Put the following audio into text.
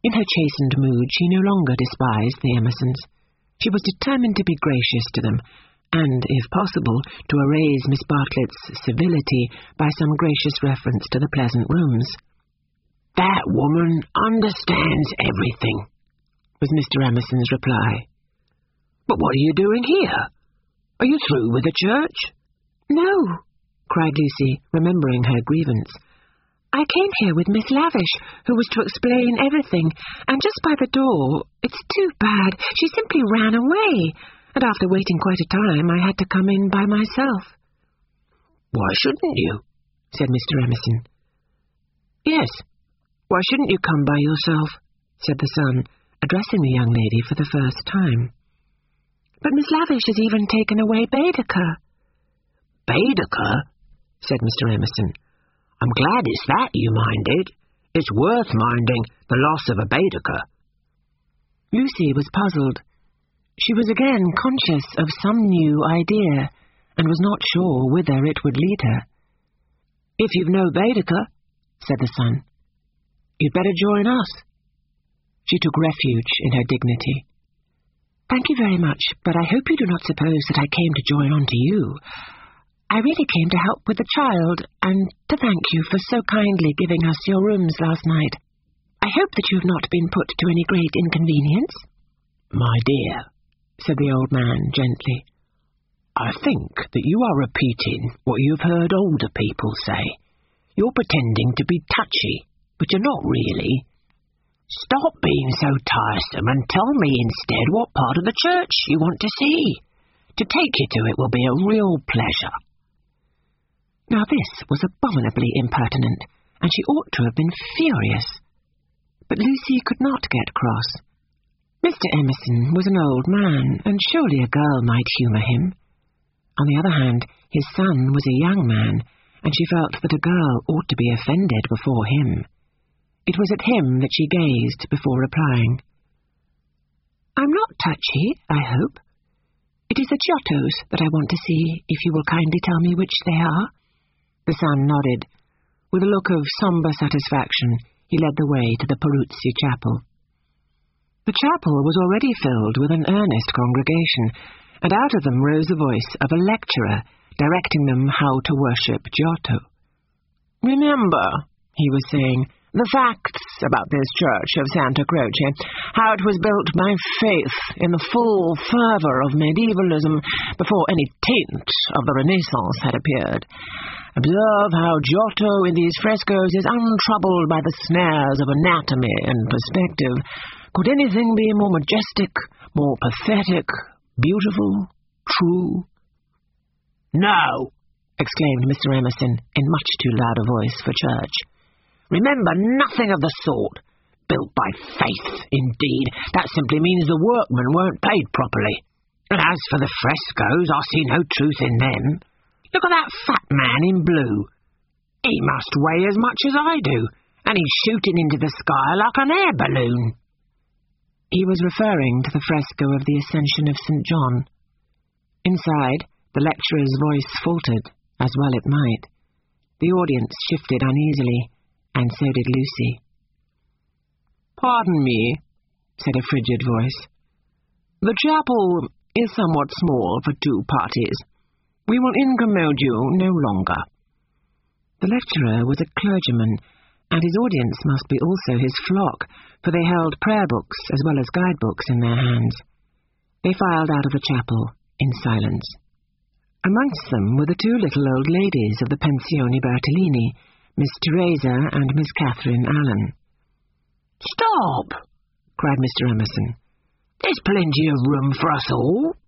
In her chastened mood, she no longer despised the Emersons. She was determined to be gracious to them, and, if possible, to erase Miss Bartlett's civility by some gracious reference to the pleasant rooms. "That woman understands everything," was Mr. Emerson's reply. "But what are you doing here? Are you through with the church?" "No," cried Lucy, remembering her grievance. "I came here with Miss Lavish, who was to explain everything, and just by the door, it's too bad, she simply ran away, and after waiting quite a time, I had to come in by myself." "Why shouldn't you?" said Mr. Emerson. "Yes, why shouldn't you come by yourself?" said the son, addressing the young lady for the first time. "But Miss Lavish has even taken away Baedeker." "Baedeker?" said Mr. Emerson. "I'm glad it's that you minded. It's worth minding, the loss of a Baedeker." Lucy was puzzled. She was again conscious of some new idea, and was not sure whither it would lead her. "If you've no Baedeker," said the son, "you'd better join us." She took refuge in her dignity. "Thank you very much, but I hope you do not suppose that I came to join on to you. I really came to help with the child, and to thank you for so kindly giving us your rooms last night. I hope that you have not been put to any great inconvenience." "My dear," said the old man gently, "I think that you are repeating what you've heard older people say. You're pretending to be touchy, but you're not really. Stop being so tiresome and tell me instead what part of the church you want to see. To take you to it will be a real pleasure." Now this was abominably impertinent, and she ought to have been furious. But Lucy could not get cross. Mr. Emerson was an old man, and surely a girl might humour him. On the other hand, his son was a young man, and she felt that a girl ought to be offended before him. It was at him that she gazed before replying. "I'm not touchy, I hope. It is the Giottos that I want to see, if you will kindly tell me which they are." The son nodded. With a look of sombre satisfaction, he led the way to the Peruzzi Chapel. The chapel was already filled with an earnest congregation, and out of them rose the voice of a lecturer, directing them how to worship Giotto. "Remember," he was saying, "the facts about this church of Santa Croce, how it was built by faith in the full fervour of medievalism before any taint of the Renaissance had appeared. Observe how Giotto in these frescoes is untroubled by the snares of anatomy and perspective. Could anything be more majestic, more pathetic, beautiful, true?" "No!" exclaimed Mr. Emerson in much too loud a voice for church. "Remember nothing of the sort. Built by faith, indeed. That simply means the workmen weren't paid properly. And as for the frescoes, I see no truth in them. Look at that fat man in blue. He must weigh as much as I do, and he's shooting into the sky like an air balloon." He was referring to the fresco of the Ascension of St. John. Inside, the lecturer's voice faltered, as well it might. The audience shifted uneasily, and so did Lucy. "Pardon me," said a frigid voice. "The chapel is somewhat small for two parties. We will incommode you no longer." The lecturer was a clergyman, and his audience must be also his flock, for they held prayer books as well as guidebooks in their hands. They filed out of the chapel in silence. Amongst them were the two little old ladies of the Pensione Bertolini, Miss Teresa and Miss Catherine Allen. "Stop!" cried Mr. Emerson. "There's plenty of room for us all."